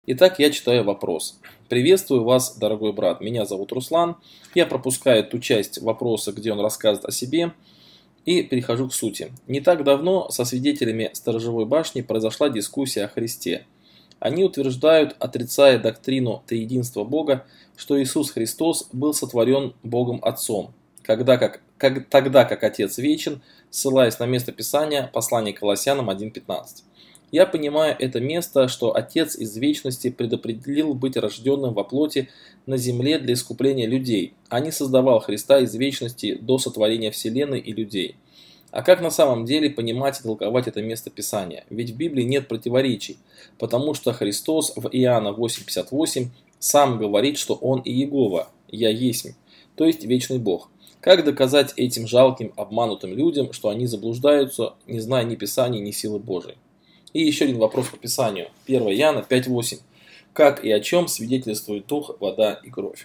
Итак, я читаю вопрос. Приветствую вас, дорогой брат. Меня зовут Руслан. Я пропускаю ту часть вопроса, где он рассказывает о себе, и перехожу к сути. Не так давно со свидетелями Сторожевой башни произошла дискуссия о Христе. Они утверждают, отрицая доктрину триединства Бога, что Иисус Христос был сотворен Богом Отцом, тогда как Отец вечен, ссылаясь на место Писания, послание к Колоссянам 1.15. Я понимаю это место, что Отец из вечности предопределил быть рожденным во плоти на земле для искупления людей, а не создавал Христа из вечности до сотворения вселенной и людей. А как на самом деле понимать и толковать это место Писания? Ведь в Библии нет противоречий, потому что Христос в Иоанна 8.58 сам говорит, что Он и Иегова, «Я есмь», то есть вечный Бог. Как доказать этим жалким, обманутым людям, что они заблуждаются, не зная ни Писания, ни силы Божией? И еще один вопрос по Писанию. 1 Иоанна 5.8. Как и о чем свидетельствует дух, вода и кровь?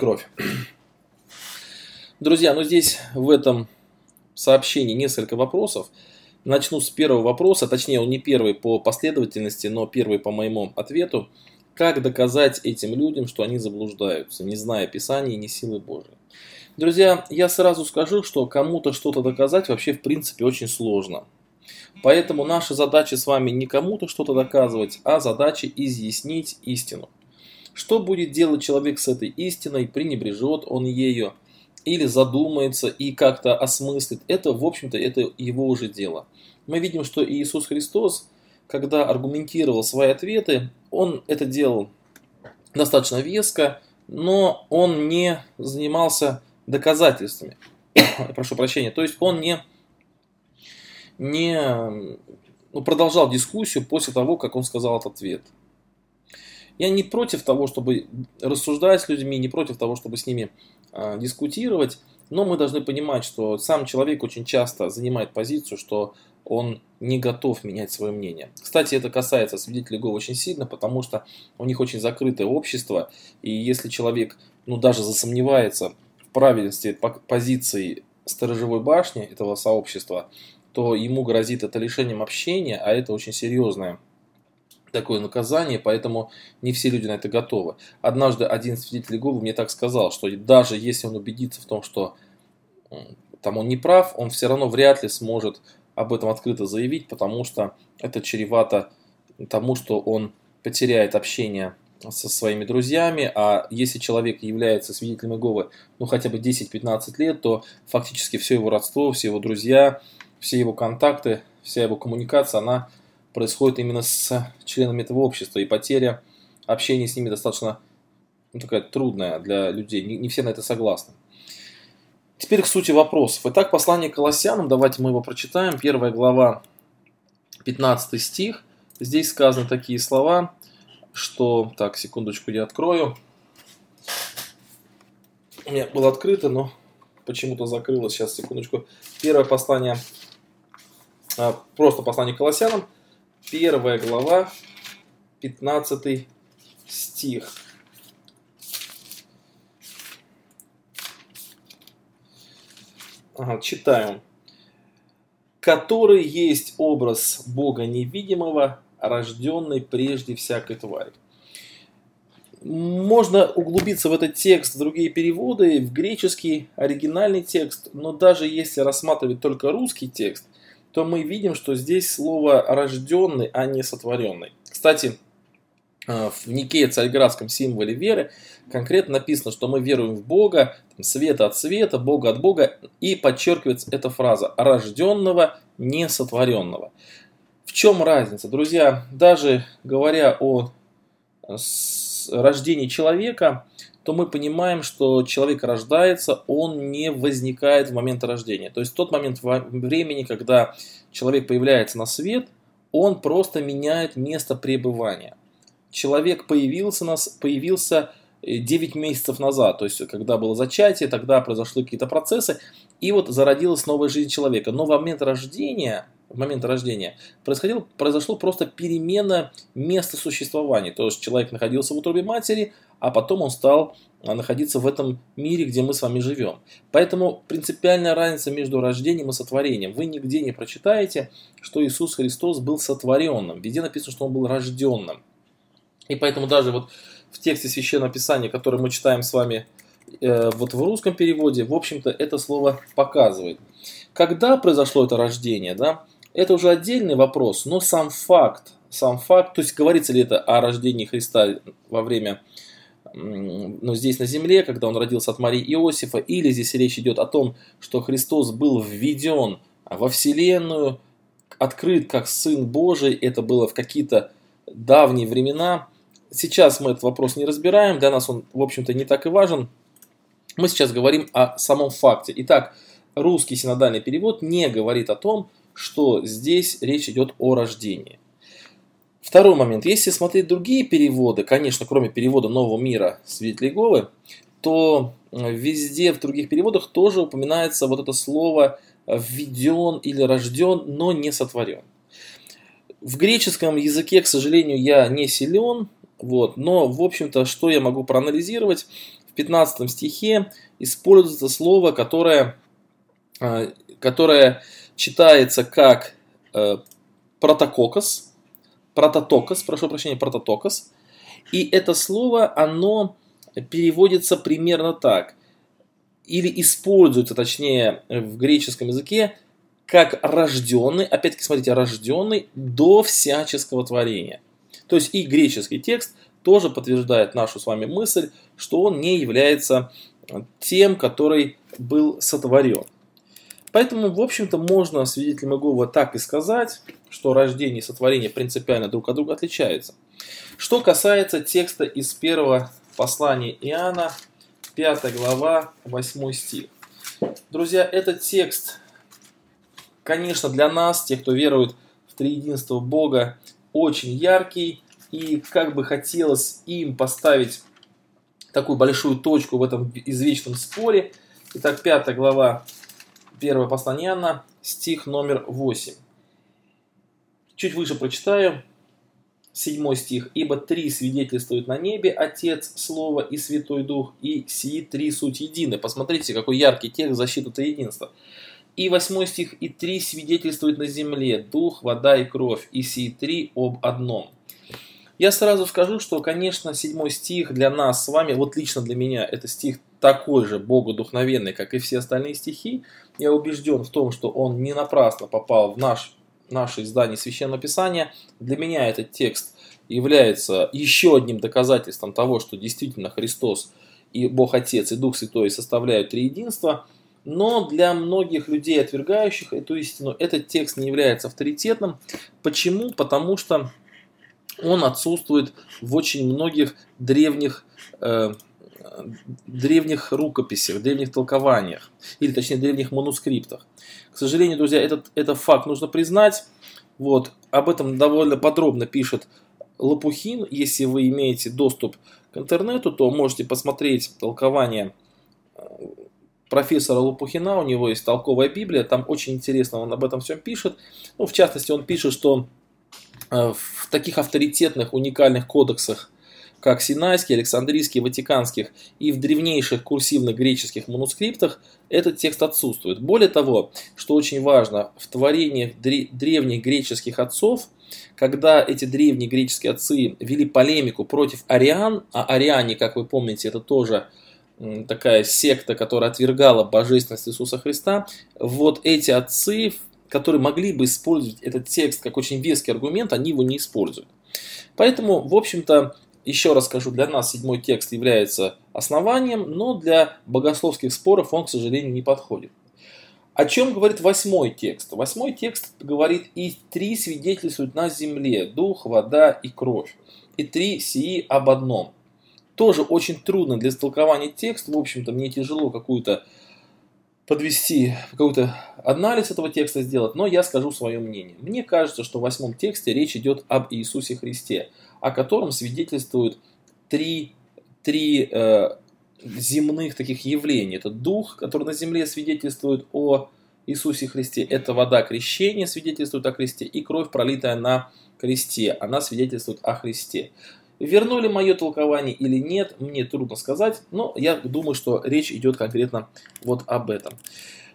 Друзья, здесь в этом сообщении несколько вопросов. Начну с первого вопроса, точнее он не первый по последовательности, но первый по моему ответу. Как доказать этим людям, что они заблуждаются, не зная Писания и ни силы Божией? Друзья, я сразу скажу, что кому-то что-то доказать вообще в принципе очень сложно. Поэтому наша задача с вами не кому-то что-то доказывать, а задача изъяснить истину. Что будет делать человек с этой истиной, пренебрежет он ею, или задумается и как-то осмыслит, это, в общем-то, это его уже дело. Мы видим, что Иисус Христос, когда аргументировал свои ответы, он это делал достаточно веско, но он не занимался доказательствами. Прошу прощения, то есть он не продолжал дискуссию после того, как он сказал этот ответ. Я не против того, чтобы рассуждать с людьми, не против того, чтобы с ними дискутировать, но мы должны понимать, что сам человек очень часто занимает позицию, что он не готов менять свое мнение. Кстати, это касается свидетелей Иеговы очень сильно, потому что у них очень закрытое общество, и если человек даже засомневается в правильности позиции Сторожевой башни этого сообщества, то ему грозит это лишением общения, а это очень серьезное такое наказание, поэтому не все люди на это готовы. Однажды один свидетель Иеговы мне так сказал, что даже если он убедится в том, что там он не прав, он все равно вряд ли сможет об этом открыто заявить, потому что это чревато тому, что он потеряет общение со своими друзьями, а если человек является свидетелем Иеговы хотя бы 10-15 лет, то фактически все его родство, все его друзья, все его контакты, вся его коммуникация, она происходит именно с членами этого общества, и потеря общения с ними достаточно такая трудная для людей, не все на это согласны. Теперь к сути вопросов. Итак, послание к Колоссянам, давайте мы его прочитаем, 1 глава, 15 стих. Здесь сказаны такие слова, что... Так, секундочку, я открою. У меня было открыто, но почему-то закрылось. Сейчас, секундочку. Первое послание, просто послание к Колоссянам, 1 глава, 15 стих. Читаем. «Который есть образ Бога невидимого, рожденный прежде всякой твари». Можно углубиться в этот текст, в другие переводы, в греческий оригинальный текст, но даже если рассматривать только русский текст, то мы видим, что здесь слово «рожденный», а не «сотворенный». Кстати, в Никее-Царьградском символе веры конкретно написано, что мы веруем в Бога, света от света, Бога от Бога, и подчеркивается эта фраза «рожденного, не сотворенного». В чем разница? Друзья, даже говоря о рождении человека, то мы понимаем, что человек рождается, он не возникает в момент рождения. То есть в тот момент времени, когда человек появляется на свет, он просто меняет место пребывания. Человек появился 9 месяцев назад, то есть когда было зачатие, тогда произошли какие-то процессы, и зародилась новая жизнь человека. Но в момент рождения произошло просто перемена места существования. То есть человек находился в утробе матери, а потом он стал находиться в этом мире, где мы с вами живем. Поэтому принципиальная разница между рождением и сотворением. Вы нигде не прочитаете, что Иисус Христос был сотворенным. Везде написано, что он был рожденным. И поэтому даже вот в тексте Священного Писания, который мы читаем с вами вот в русском переводе, в общем-то, это слово показывает. Когда произошло это рождение, да, это уже отдельный вопрос, но сам факт, то есть говорится ли это о рождении Христа во время, ну, здесь на земле, когда он родился от Марии и Иосифа, или здесь речь идет о том, что Христос был введен во Вселенную, открыт как Сын Божий, это было в какие-то давние времена. Сейчас мы этот вопрос не разбираем, для нас он, в общем-то, не так и важен. Мы сейчас говорим о самом факте. Итак, русский синодальный перевод не говорит о том, что здесь речь идет о рождении. Второй момент. Если смотреть другие переводы, конечно, кроме перевода Нового мира свидетелей Иеговы, то везде в других переводах тоже упоминается вот это слово «введен» или «рожден», но не «сотворен». В греческом языке, к сожалению, я не силен, вот, но, в общем-то, что я могу проанализировать? В 15 стихе используется слово, которое читается как прототокос, и это слово, оно переводится примерно так, или используется, точнее, в греческом языке, как рожденный, опять-таки, смотрите, рожденный до всяческого творения. То есть и греческий текст тоже подтверждает нашу с вами мысль, что он не является тем, который был сотворен. Поэтому, в общем-то, можно свидетелям Иеговы так и сказать, что рождение и сотворение принципиально друг от друга отличаются. Что касается текста из первого послания Иоанна, 5 глава, 8 стих. Друзья, этот текст, конечно, для нас, тех, кто верует в триединство Бога, очень яркий, и как бы хотелось им поставить такую большую точку в этом извечном споре. Итак, 5 глава, 1 послание Иоанна, стих номер 8. Чуть выше прочитаю, 7 стих. «Ибо 3 свидетельствуют на небе, Отец, Слово и Святой Дух, и сии 3 суть едины». Посмотрите, какой яркий текст защиты триединства. И 8 стих. «И 3 свидетельствуют на земле, Дух, вода и кровь, и сии 3 об одном». Я сразу скажу, что, конечно, 7 стих для нас с вами, вот лично для меня, это стих такой же богодухновенный, как и все остальные стихи. Я убежден в том, что он не напрасно попал в наше издание Священного Писания. Для меня этот текст является еще одним доказательством того, что действительно Христос и Бог Отец и Дух Святой составляют триединство. Но для многих людей, отвергающих эту истину, этот текст не является авторитетным. Почему? Потому что он отсутствует в очень многих древних рукописях, древних толкованиях, или точнее древних манускриптах. К сожалению, друзья, этот факт нужно признать. Вот, об этом довольно подробно пишет Лопухин. Если вы имеете доступ к интернету, то можете посмотреть толкование профессора Лопухина. У него есть толковая Библия, там очень интересно он об этом всем пишет. Ну, в частности, он пишет, что в таких авторитетных, уникальных кодексах, как Синайский, Александрийский, Ватиканских и в древнейших курсивных греческих манускриптах этот текст отсутствует. Более того, что очень важно, в творениях древних греческих отцов, когда эти древние греческие отцы вели полемику против ариан, а ариане, как вы помните, это тоже такая секта, которая отвергала божественность Иисуса Христа, вот эти отцы, которые могли бы использовать этот текст как очень веский аргумент, они его не используют. Поэтому, в общем-то, еще раз скажу, для нас 7 текст является основанием, но для богословских споров он, к сожалению, не подходит. О чем говорит 8 текст? 8 текст говорит: «И 3 свидетельствуют на земле, Дух, вода и кровь, и 3 сии об одном». Тоже очень трудно для истолкования текста, в общем-то, мне тяжело какую-то какой-то анализ этого текста сделать, но я скажу свое мнение. Мне кажется, что в 8 тексте речь идет об Иисусе Христе, о котором свидетельствуют три земных таких явления. Это Дух, который на земле свидетельствует о Иисусе Христе, это вода крещения свидетельствует о Христе, и кровь, пролитая на кресте, она свидетельствует о Христе. Верно ли мое толкование или нет, мне трудно сказать, но я думаю, что речь идет конкретно вот об этом.